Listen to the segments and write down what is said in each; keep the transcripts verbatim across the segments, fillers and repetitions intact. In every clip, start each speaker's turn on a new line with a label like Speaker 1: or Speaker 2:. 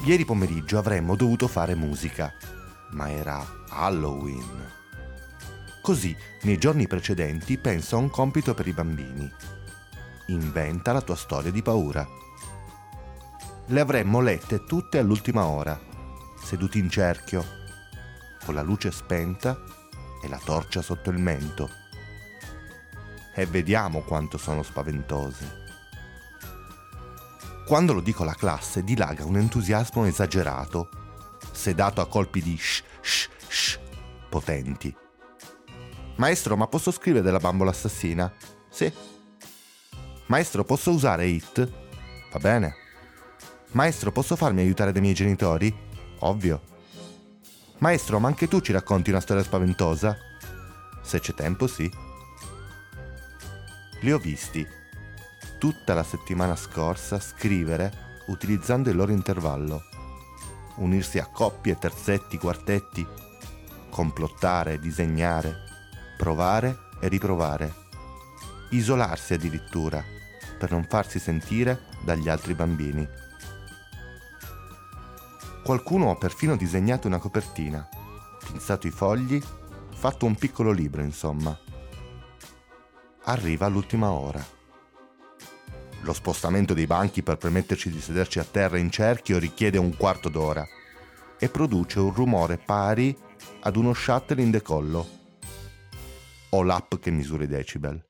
Speaker 1: Ieri pomeriggio avremmo dovuto fare musica, ma era Halloween. Così, nei giorni precedenti, pensa a un compito per i bambini. Inventa la tua storia di paura. Le avremmo lette tutte all'ultima ora, seduti in cerchio, con la luce spenta e la torcia sotto il mento. E vediamo quanto sono spaventose. Quando lo dico alla classe dilaga un entusiasmo esagerato, sedato a colpi di shh shh shh potenti. Maestro, ma posso scrivere della bambola assassina? Sì. Maestro, posso usare it? Va bene. Maestro, posso farmi aiutare dai miei genitori? Ovvio. Maestro, ma anche tu ci racconti una storia spaventosa? Se c'è tempo, sì. Li ho visti tutta la settimana scorsa scrivere utilizzando il loro intervallo, unirsi a coppie, terzetti, quartetti, complottare, disegnare, provare e riprovare, isolarsi addirittura per non farsi sentire dagli altri bambini. Qualcuno ha perfino disegnato una copertina, pinzato i fogli, fatto un piccolo libro, insomma. Arriva l'ultima ora. Lo spostamento dei banchi per permetterci di sederci a terra in cerchio richiede un quarto d'ora e produce un rumore pari ad uno shuttle in decollo o l'app che misura i decibel.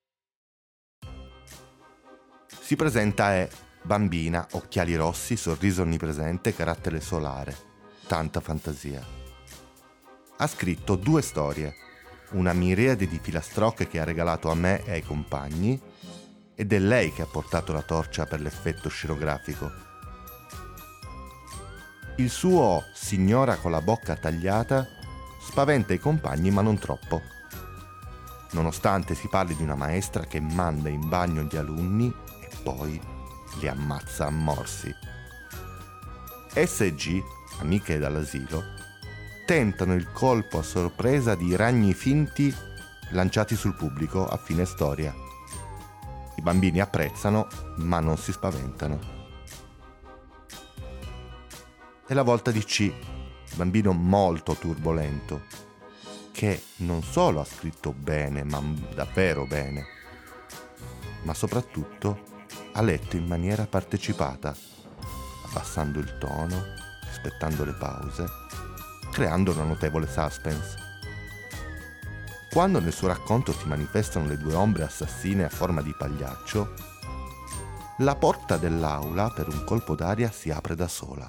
Speaker 1: Si presenta è bambina, occhiali rossi, sorriso onnipresente, carattere solare, tanta fantasia. Ha scritto due storie, una miriade di filastrocche che ha regalato a me e ai compagni, ed è lei che ha portato la torcia per l'effetto scenografico. Il suo signora con la bocca tagliata spaventa i compagni, ma non troppo, nonostante si parli di una maestra che manda in bagno gli alunni e poi li ammazza a morsi. S e G, amiche dall'asilo, tentano il colpo a sorpresa di ragni finti lanciati sul pubblico a fine storia. I bambini apprezzano, ma non si spaventano. È la volta di C, bambino molto turbolento, che non solo ha scritto bene, ma davvero bene, ma soprattutto ha letto in maniera partecipata, abbassando il tono, rispettando le pause, creando una notevole suspense. Quando nel suo racconto si manifestano le due ombre assassine a forma di pagliaccio, la porta dell'aula per un colpo d'aria si apre da sola.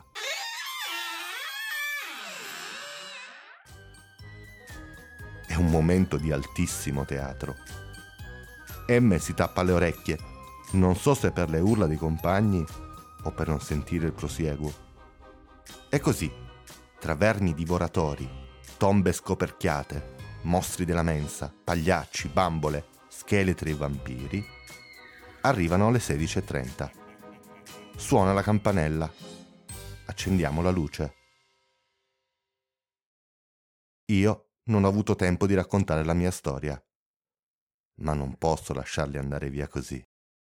Speaker 1: È un momento di altissimo teatro. M si tappa le orecchie, non so se per le urla dei compagni o per non sentire il prosieguo. E così, tra vermi divoratori, tombe scoperchiate, mostri della mensa, pagliacci, bambole, scheletri e vampiri, arrivano le sedici e trenta. Suona la campanella. Accendiamo la luce. Io non ho avuto tempo di raccontare la mia storia, ma non posso lasciarli andare via così.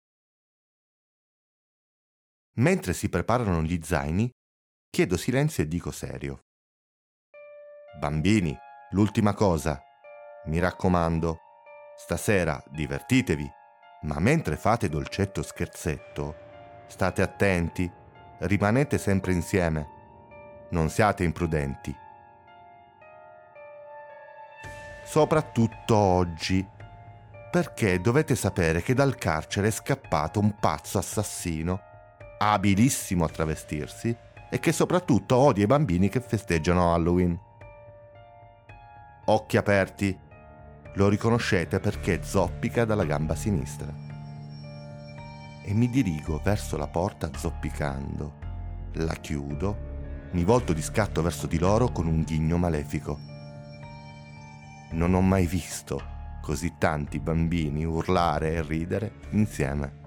Speaker 1: Mentre si preparano gli zaini, chiedo silenzio e dico serio: bambini, l'ultima cosa, mi raccomando, stasera divertitevi, ma mentre fate dolcetto scherzetto, state attenti, rimanete sempre insieme, non siate imprudenti. Soprattutto oggi, perché dovete sapere che dal carcere è scappato un pazzo assassino, abilissimo a travestirsi e che soprattutto odia i bambini che festeggiano Halloween. Occhi aperti, lo riconoscete perché zoppica dalla gamba sinistra. E mi dirigo verso la porta zoppicando, la chiudo, mi volto di scatto verso di loro con un ghigno malefico. Non ho mai visto così tanti bambini urlare e ridere insieme.